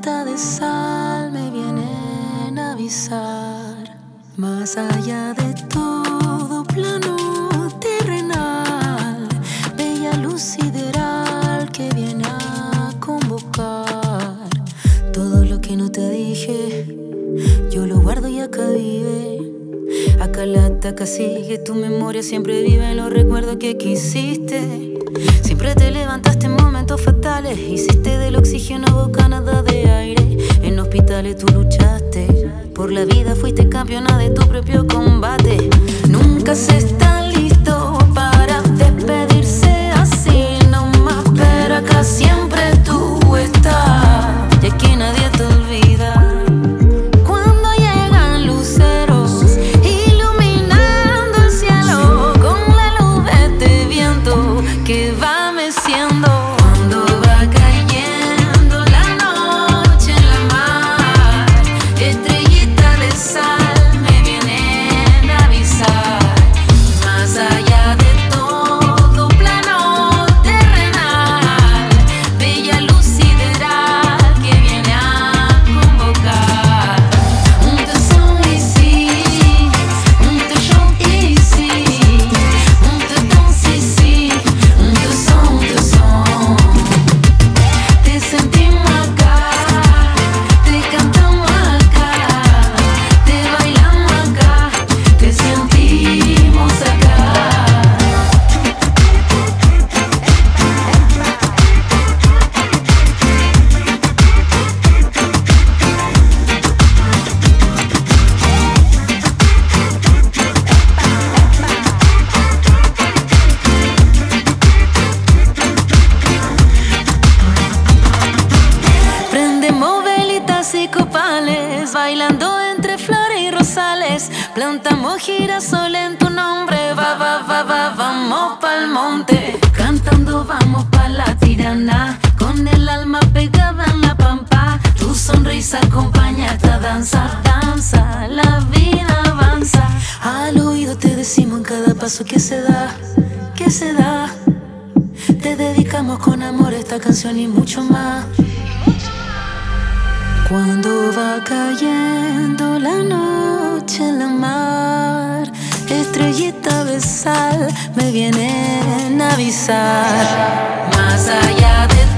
estrellita de sal me vienen a avisar. Más allá de todo plano terrenal, bella luz sideral que viene a convocar. Todo lo que no te dije, yo lo guardo y acá vive. Acá la ataca sigue, tu memoria siempre vive en los recuerdos que quisiste. Siempre te levantaste en momentos fatales, hiciste del oxígeno bocanada de aire. En hospitales tú luchaste, por la vida fuiste campeona de tu propio combate. Nunca se está listo para despedirse así nomás, pero acá siempre tú estás y aquí nadie te olvida. Que va meciendo cuando va cayendo la noche en la mar. Estrellita de sal me vienen a avisar. Más allá de todo plano terrenal, bella luz sideral que viene a convocar. Un tesón y sí, un tesón y sí, un tesón sí sí. Te sentimos acá, te cantamos acá, te bailamos acá, te sentimos acá. Y copales, bailando entre flores y rosales. Plantamos girasol en tu nombre. Vamos pa'l monte. Cantando vamos pa' la tirana, con el alma pegada en la pampa. Tu sonrisa acompaña esta danza. Danza, la vida avanza. Al oído te decimos en cada paso que se da, que se da. Te dedicamos con amor esta canción y mucho más. Cuando va cayendo la noche en la mar, estrellita de sal me vienen a avisar. Más allá de